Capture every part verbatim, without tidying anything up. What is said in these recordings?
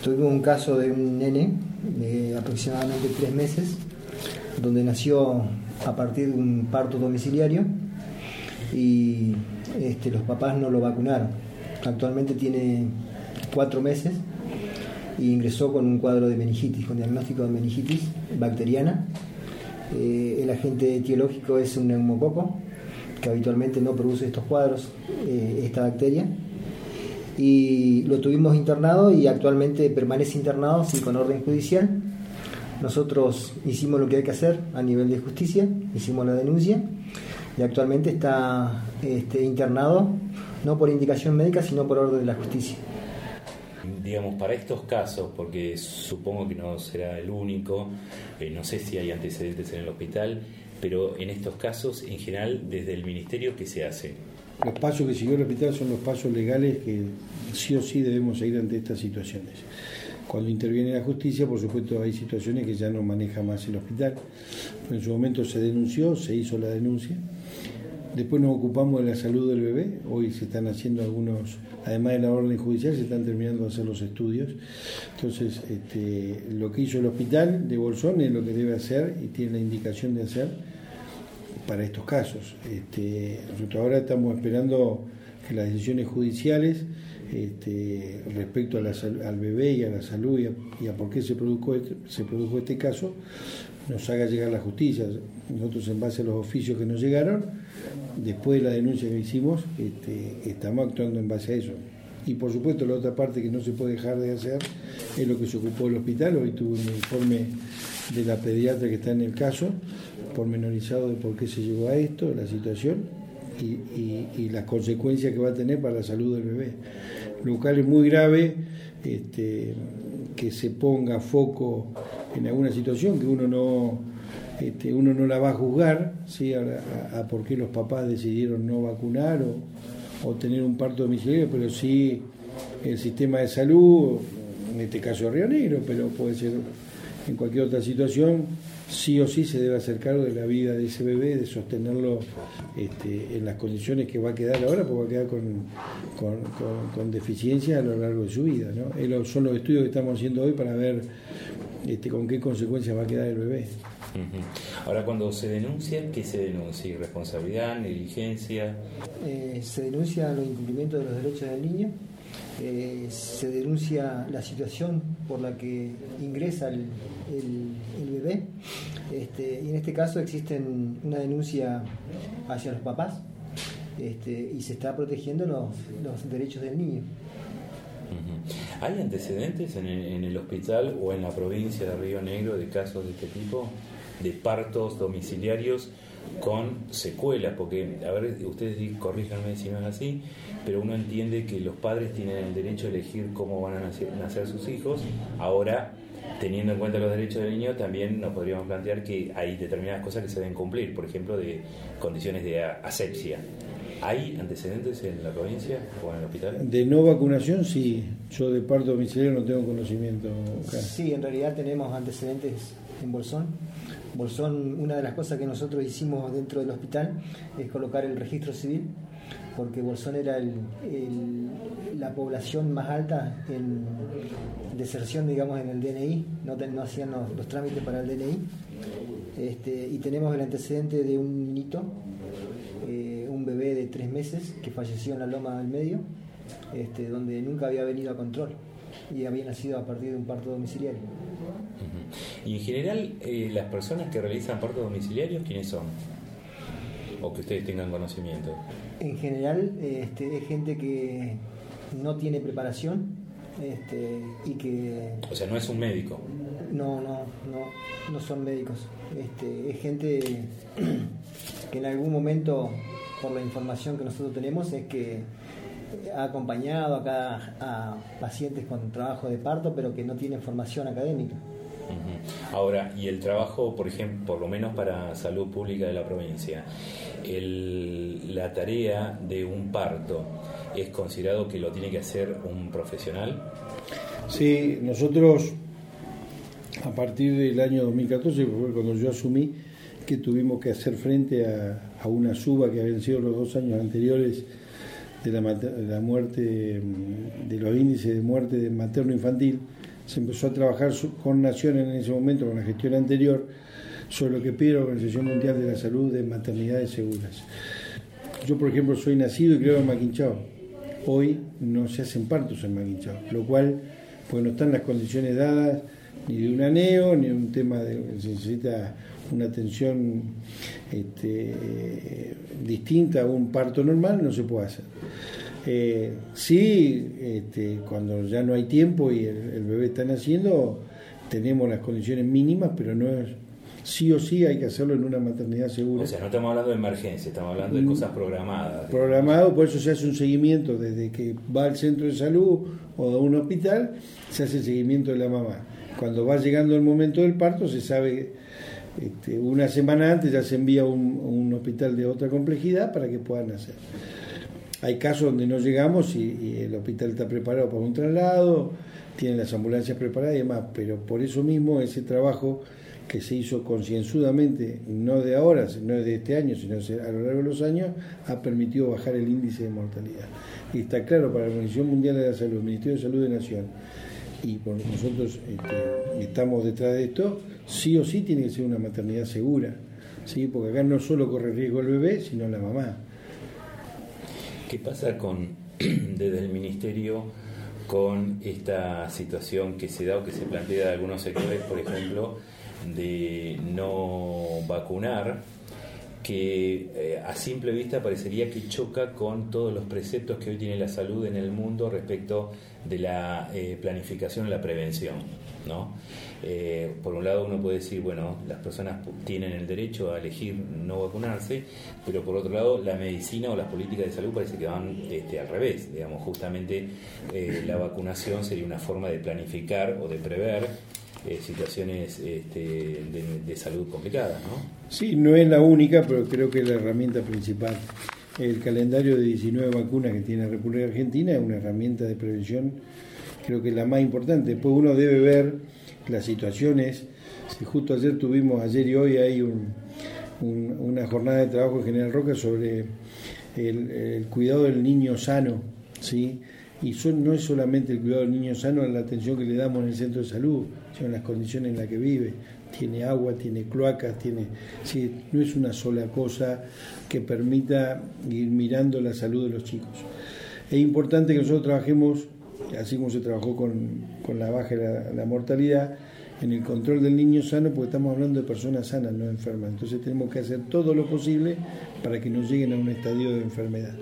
Tuvimos un caso de un nene de aproximadamente tres meses, donde nació a partir de un parto domiciliario y este, los papás no lo vacunaron. Actualmente tiene cuatro meses e ingresó con un cuadro de meningitis, con diagnóstico de meningitis bacteriana. Eh, el agente etiológico es un neumococo, que habitualmente no produce estos cuadros, eh, esta bacteria. Y lo tuvimos internado y actualmente permanece internado, sí, con orden judicial. Nosotros hicimos lo que hay que hacer a nivel de justicia, hicimos la denuncia y actualmente está este, internado, no por indicación médica, sino por orden de la justicia. Digamos, para estos casos, porque supongo que no será el único, eh, no sé si hay antecedentes en el hospital, pero en estos casos, en general, desde el ministerio, ¿qué se hace? Los pasos que siguió el hospital son los pasos legales que sí o sí debemos seguir ante estas situaciones. Cuando interviene la justicia, por supuesto, hay situaciones que ya no maneja más el hospital. En su momento se denunció, se hizo la denuncia. Después nos ocupamos de la salud del bebé. Hoy se están haciendo algunos, además de la orden judicial, se están terminando de hacer los estudios. Entonces, este, lo que hizo el hospital de Bolsón es lo que debe hacer y tiene la indicación de hacer para estos casos. Este, nosotros ahora estamos esperando que las decisiones judiciales este, respecto a la, al bebé y a la salud y a, y a por qué se produjo, este, se produjo este caso nos haga llegar la justicia. Nosotros, en base a los oficios que nos llegaron, después de la denuncia que hicimos, este, estamos actuando en base a eso. Y por supuesto la otra parte que no se puede dejar de hacer es lo que se ocupó el hospital. Hoy tuve un informe de la pediatra que está en el caso, pormenorizado de por qué se llegó a esto, la situación y, y, y las consecuencias que va a tener para la salud del bebé. Lo cual es muy grave este, que se ponga foco en alguna situación que uno no, este, uno no la va a juzgar, ¿sí? a, a, a por qué los papás decidieron no vacunar o, o tener un parto domiciliario, pero sí el sistema de salud, en este caso Río Negro, pero puede ser en cualquier otra situación, sí o sí se debe hacer cargo de la vida de ese bebé, de sostenerlo este, en las condiciones que va a quedar ahora, porque va a quedar con, con, con, con deficiencias a lo largo de su vida, ¿no? Es son los estudios que estamos haciendo hoy para ver este, con qué consecuencias va a quedar el bebé. Uh-huh. Ahora, cuando se denuncia, ¿qué se denuncia? ¿Irresponsabilidad, negligencia? Eh, se denuncia los incumplimientos de los derechos del niño. Eh, se denuncia la situación por la que ingresa el, el, el bebé este, y en este caso existe una denuncia hacia los papás este, y se está protegiendo los, los derechos del niño. Uh-huh. ¿Hay antecedentes en el, en el hospital o en la provincia de Río Negro de casos de este tipo, de partos domiciliarios con secuelas? Porque, a ver, ustedes corríjanme si no es así, pero uno entiende que los padres tienen el derecho de elegir cómo van a nacer, nacer sus hijos. Ahora, teniendo en cuenta los derechos del niño, también nos podríamos plantear que hay determinadas cosas que se deben cumplir, por ejemplo, de condiciones de asepsia. ¿Hay antecedentes en la provincia o en el hospital? De no vacunación, sí. Yo de parto domiciliario no tengo conocimiento. Acá. Sí, en realidad tenemos antecedentes en Bolsón. Bolsón, una de las cosas que nosotros hicimos dentro del hospital es colocar el registro civil, porque Bolsón era el, el, la población más alta en deserción, digamos, en el D N I, no, te, no hacían los, los trámites para el D N I. Este, y tenemos el antecedente de un niñito, eh, un bebé de tres meses que falleció en la Loma del Medio, este, donde nunca había venido a control y había nacido a partir de un parto domiciliario. Uh-huh. Y en general, eh, las personas que realizan partos domiciliarios, ¿quiénes son? O que ustedes tengan conocimiento. En general, este, es gente que no tiene preparación este, y que... O sea, no es un médico. No, no, no, no son médicos. Este, es gente que en algún momento, por la información que nosotros tenemos, es que ha acompañado acá a pacientes con trabajo de parto, pero que no tienen formación académica. Uh-huh. Ahora, y el trabajo, por ejemplo, por lo menos para salud pública de la provincia, el, la tarea de un parto, ¿es considerado que lo tiene que hacer un profesional? Sí, nosotros a partir del año dos mil catorce, fue cuando yo asumí, que tuvimos que hacer frente a, a una suba que habían sido los dos años anteriores de la, de la muerte, de los índices de muerte materno-infantil se empezó a trabajar con Naciones en ese momento, con la gestión anterior, sobre lo que pide la Organización Mundial de la Salud de maternidades seguras. Yo, por ejemplo, soy nacido y criado en Maquinchao. Hoy no se hacen partos en Maquinchao, lo cual, pues no están las condiciones dadas ni de un aneo, ni un tema de se necesita una atención este, eh, distinta a un parto normal, no se puede hacer. Eh, sí, este, cuando ya no hay tiempo y el, el bebé está naciendo, tenemos las condiciones mínimas, pero no es sí o sí hay que hacerlo en una maternidad segura. O sea, no estamos hablando de emergencia, estamos hablando de cosas programadas. Programado, por eso se hace un seguimiento desde que va al centro de salud o a un hospital, se hace el seguimiento de la mamá. Cuando va llegando el momento del parto, se sabe, este, una semana antes ya se envía a un, un hospital de otra complejidad para que puedan hacer. Hay casos donde no llegamos y, y el hospital está preparado para un traslado, tienen las ambulancias preparadas y demás, pero por eso mismo ese trabajo que se hizo concienzudamente, no de ahora, no de este año, sino a lo largo de los años, ha permitido bajar el índice de mortalidad. Y está claro para la Organización Mundial de la Salud, el Ministerio de Salud de Nación, y por nosotros este, estamos detrás de esto, sí o sí tiene que ser una maternidad segura, ¿sí? Porque acá no solo corre riesgo el bebé, sino la mamá. ¿Qué pasa con desde el Ministerio con esta situación que se da o que se plantea de algunos sectores, por ejemplo, de no vacunar, que eh, a simple vista parecería que choca con todos los preceptos que hoy tiene la salud en el mundo respecto de la eh, planificación y la prevención, ¿no? Eh, por un lado uno puede decir, bueno, las personas tienen el derecho a elegir no vacunarse, pero por otro lado la medicina o las políticas de salud parece que van este, al revés, digamos, justamente eh, la vacunación sería una forma de planificar o de prever Eh, situaciones este, de, de salud complicadas, ¿no? Sí, no es la única, pero creo que es la herramienta principal. El calendario de diecinueve vacunas que tiene la República Argentina es una herramienta de prevención, creo que es la más importante. Después uno debe ver las situaciones. Si justo ayer tuvimos, ayer y hoy hay un, un, una jornada de trabajo en General Roca sobre el, el cuidado del niño sano, ¿sí? Y son, no es solamente el cuidado del niño sano, la atención que le damos en el centro de salud, sino en las condiciones en las que vive. Tiene agua, tiene cloacas, tiene, sí, no es una sola cosa que permita ir mirando la salud de los chicos. Es importante que nosotros trabajemos, así como se trabajó con, con la baja de la, la mortalidad, en el control del niño sano, porque estamos hablando de personas sanas, no enfermas. Entonces tenemos que hacer todo lo posible para que no lleguen a un estadio de enfermedad.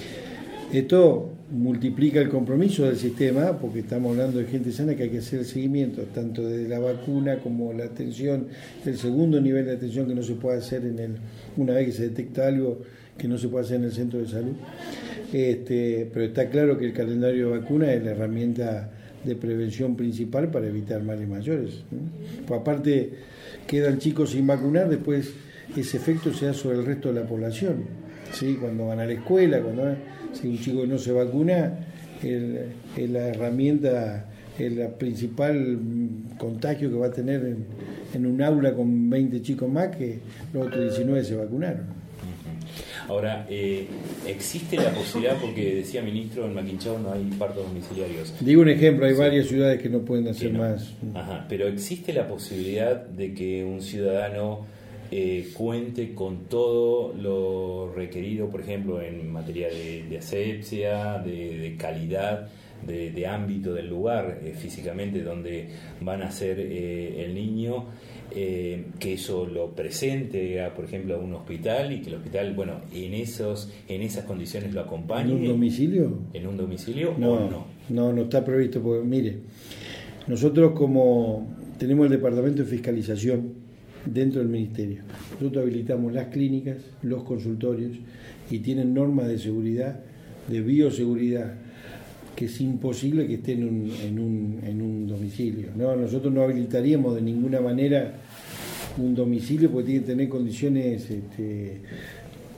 Esto multiplica el compromiso del sistema, porque estamos hablando de gente sana que hay que hacer el seguimiento, tanto de la vacuna como la atención, el segundo nivel de atención que no se puede hacer en el, una vez que se detecta algo que no se puede hacer en el centro de salud. Este, pero está claro que el calendario de vacunas es la herramienta de prevención principal para evitar males mayores, ¿no? Pues aparte quedan chicos sin vacunar, después ese efecto se da sobre el resto de la población, ¿sí? Cuando van a la escuela, cuando van, si un chico no se vacuna, el, el, la herramienta, el la principal contagio que va a tener en, en un aula con veinte chicos más, que los otros diecinueve se vacunaron. Ahora, eh, ¿existe la posibilidad, porque decía ministro, en Maquinchao no hay partos domiciliarios? Digo un ejemplo, hay sí. varias ciudades que no pueden hacer no. más. Ajá, pero ¿existe la posibilidad de que un ciudadano eh, cuente con todo lo requerido, por ejemplo, en materia de, de asepsia, de, de calidad, de, de ámbito del lugar eh, físicamente donde van a ser eh, el niño? Eh, que eso lo presente a, por ejemplo, a un hospital, y que el hospital, bueno, en esos en esas condiciones lo acompañe. ¿En un domicilio? ¿En un domicilio no, o no? No, no está previsto, porque mire, nosotros como tenemos el departamento de fiscalización dentro del ministerio, nosotros habilitamos las clínicas, los consultorios, y tienen normas de seguridad, de bioseguridad, que es imposible que esté en un, en un, en un domicilio. No, nosotros no habilitaríamos de ninguna manera un domicilio, porque tiene que tener condiciones este,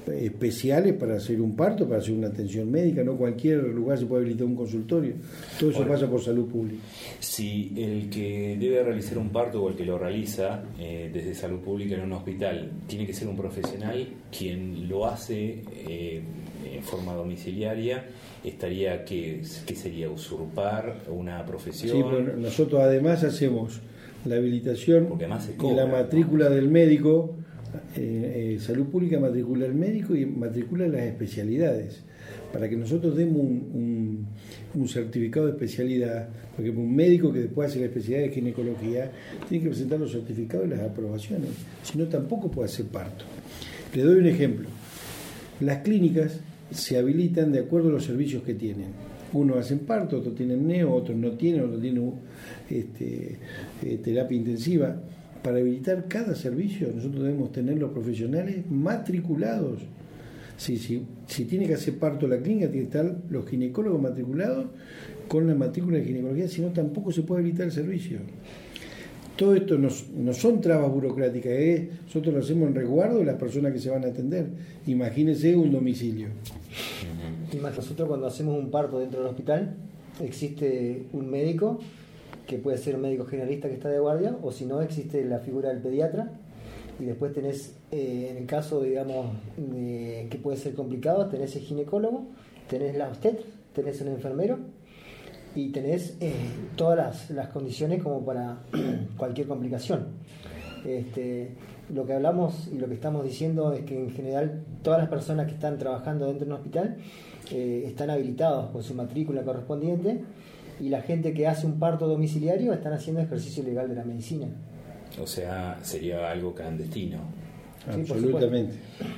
especiales para hacer un parto, para hacer una atención médica. No cualquier lugar se puede habilitar un consultorio. Todo eso Ahora, pasa por salud pública. Si el que debe realizar un parto o el que lo realiza eh, desde salud pública en un hospital tiene que ser un profesional, quien lo hace eh, en forma domiciliaria, estaría que, ¿qué sería? ¿Usurpar una profesión? Sí, pero nosotros además hacemos la habilitación Porque además se y cobra, la matrícula, ¿no?, del médico. Eh, eh, salud pública matricula al médico y matricula las especialidades, para que nosotros demos un, un, un certificado de especialidad, porque un médico que después hace la especialidad de ginecología tiene que presentar los certificados y las aprobaciones, si no tampoco puede hacer parto. Le doy un ejemplo: las clínicas se habilitan de acuerdo a los servicios que tienen. Unos hacen parto, otros tienen neo, otros no tienen, otros tienen este, eh, terapia intensiva. Para habilitar cada servicio nosotros debemos tener los profesionales matriculados. Si, si, si tiene que hacer parto la clínica, tiene que estar los ginecólogos matriculados con la matrícula de ginecología, si no tampoco se puede habilitar el servicio. Todo esto no, no son trabas burocráticas, ¿eh? Nosotros lo hacemos en resguardo de las personas que se van a atender. Imagínense un domicilio. Y más, nosotros cuando hacemos un parto dentro del hospital, existe un médico, que puede ser un médico generalista que está de guardia, o si no, existe la figura del pediatra, y después tenés, eh, en el caso, digamos, de, que puede ser complicado, tenés el ginecólogo, tenés la obstetra, tenés el enfermero, y tenés eh, todas las, las condiciones como para cualquier complicación. Este, lo que hablamos y lo que estamos diciendo es que en general todas las personas que están trabajando dentro de un hospital eh, están habilitados con su matrícula correspondiente, y la gente que hace un parto domiciliario están haciendo ejercicio legal de la medicina. O sea, sería algo clandestino. Sí, absolutamente.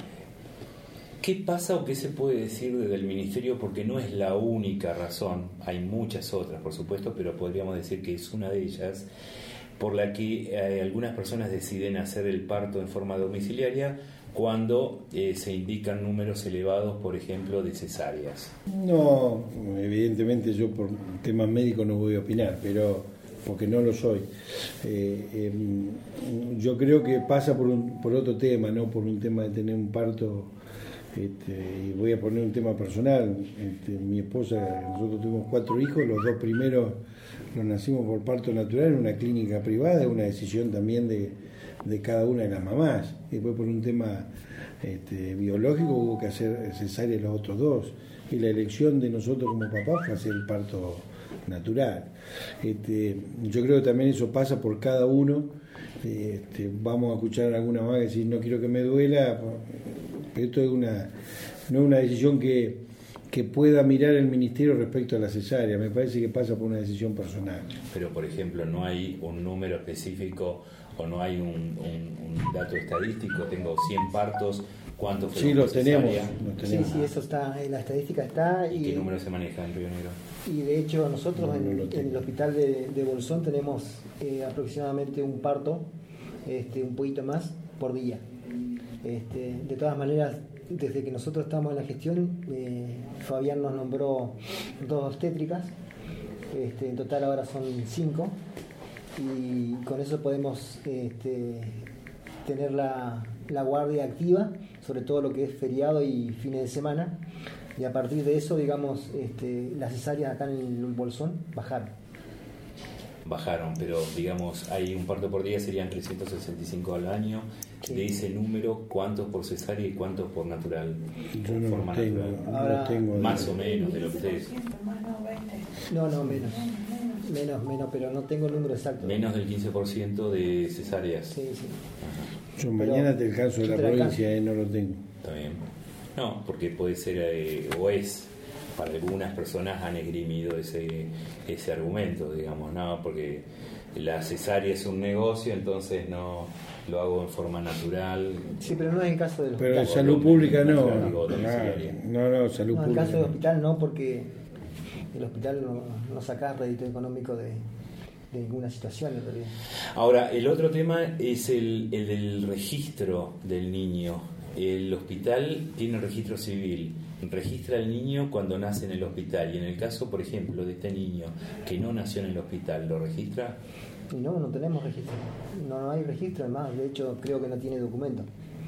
¿Qué pasa o qué se puede decir desde el Ministerio? Porque no es la única razón, hay muchas otras, por supuesto, pero podríamos decir que es una de ellas, por la que eh, algunas personas deciden hacer el parto en forma domiciliaria cuando eh, se indican números elevados, por ejemplo, de cesáreas. No, evidentemente yo por temas médicos no voy a opinar, pero porque no lo soy. Eh, eh, yo creo que pasa por, un, por otro tema, no por un tema de tener un parto. Este, y voy a poner un tema personal. Este, mi esposa, nosotros tuvimos cuatro hijos, los dos primeros los nacimos por parto natural en una clínica privada, es una decisión también de, de cada una de las mamás. Y después por un tema este, biológico hubo que hacer cesárea los otros dos. Y la elección de nosotros como papás fue hacer el parto natural. Este, yo creo que también eso pasa por cada uno. Este, vamos a escuchar a alguna mamá que decir no quiero que me duela. Esto es una, no es una decisión que, que pueda mirar el Ministerio respecto a la cesárea. Me parece que pasa por una decisión personal. Pero, por ejemplo, no hay un número específico o no hay un, un, un dato estadístico. Tengo cien partos, ¿cuántos fueron? Sí, los tenemos, los tenemos. Sí, sí, eso está, en la estadística está. ¿Y y, qué número se maneja en Río Negro? Y de hecho nosotros no, no en, en el hospital de, de Bolsón tenemos eh, aproximadamente un parto, este, un poquito más por día. Este, de todas maneras, desde que nosotros estamos en la gestión, eh, Fabián nos nombró dos obstétricas, este, en total ahora son cinco, y con eso podemos este, tener la, la guardia activa, sobre todo lo que es feriado y fines de semana, y a partir de eso, digamos, este, las cesáreas acá en el Bolsón bajaron. Bajaron, pero digamos, hay un parto por día, serían trescientos sesenta y cinco al año. Sí. De ese número, ¿cuántos por cesárea y cuántos por natural? Yo no forma lo tengo, natural. no Ahora, lo tengo. Más o menos de lo que ustedes. No, no, menos. Menos, menos, pero no tengo el número exacto. Menos del quince por ciento de cesáreas. Sí, sí. Ajá. Yo mañana te alcanzo de la provincia, eh, no lo tengo. Está bien. No, porque puede ser, eh, o es, para algunas personas han esgrimido ese, ese argumento, digamos, no, porque la cesárea es un negocio, entonces no lo hago en forma natural. Sí, pero no es el caso del Pero hospital. en salud pública no. Digo, No, no, salud No, en el pública. caso del hospital no, porque el hospital no, no saca rédito económico de, de ninguna situación en realidad. Ahora, el otro tema es el, el del registro del niño. El hospital tiene registro civil, registra al niño cuando nace en el hospital, y en el caso, por ejemplo, de este niño que no nació en el hospital, ¿lo registra? Y no, no tenemos registro, no, no hay registro, además, de hecho creo que no tiene documento.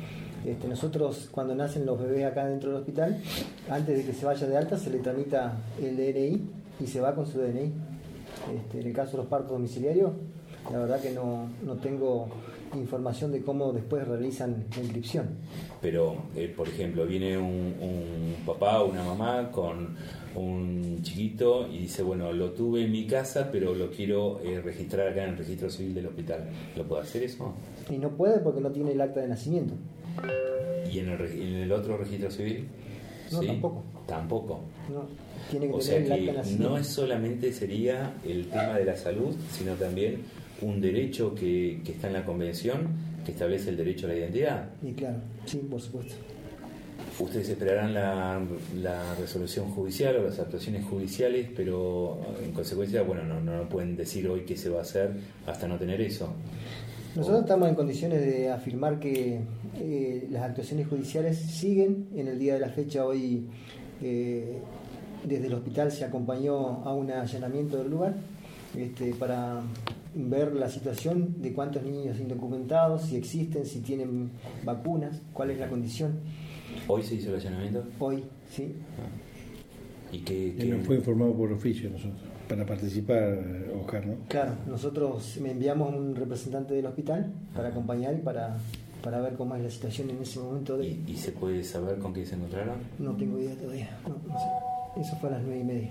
Este, nosotros cuando nacen los bebés acá dentro del hospital, antes de que se vaya de alta se le tramita el D N I y se va con su D N I. Este, en el caso de los partos domiciliarios, la verdad que no, no tengo información de cómo después realizan la inscripción. Pero, eh, por ejemplo, viene un, un papá o una mamá con un chiquito y dice, bueno, lo tuve en mi casa, pero lo quiero eh, registrar acá en el registro civil del hospital. ¿Lo puede hacer eso? Y no puede porque no tiene el acta de nacimiento. ¿Y en el, en el otro registro civil? No, ¿Sí? tampoco. Tampoco. No, tiene que O tener sea el acta de que nacimiento. no es solamente sería el tema de la salud, sino también un derecho que, que está en la convención que establece el derecho a la identidad. Y claro, sí, por supuesto. Ustedes esperarán la, la resolución judicial o las actuaciones judiciales, pero en consecuencia, bueno, no, no pueden decir hoy qué se va a hacer hasta no tener eso. Nosotros estamos en condiciones de afirmar que eh, las actuaciones judiciales siguen. En el día de la fecha hoy, eh, desde el hospital se acompañó a un allanamiento del lugar este, para ver la situación de cuántos niños indocumentados, si existen, si tienen vacunas, cuál es la condición. ¿Hoy se hizo el allanamiento? Hoy, sí. ¿Y qué, qué... Él nos fue informado por oficio nosotros, para participar, Oscar, ¿no? Claro, nosotros me enviamos un representante del hospital para acompañar y para, para ver cómo es la situación en ese momento. De... ¿Y, ¿Y se puede saber con qué se encontraron? No tengo idea todavía, no, no sé. Eso fue a las nueve y media.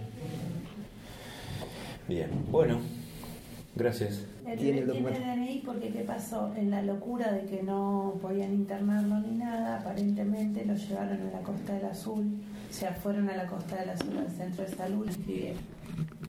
Bien, bueno, gracias. Tiene Tiene el el documento. D N I porque ¿qué pasó? En la locura de que no podían internarlo ni nada, aparentemente lo llevaron a la Costa del Azul, o sea, fueron a la Costa del Azul al centro de salud y inscribieron.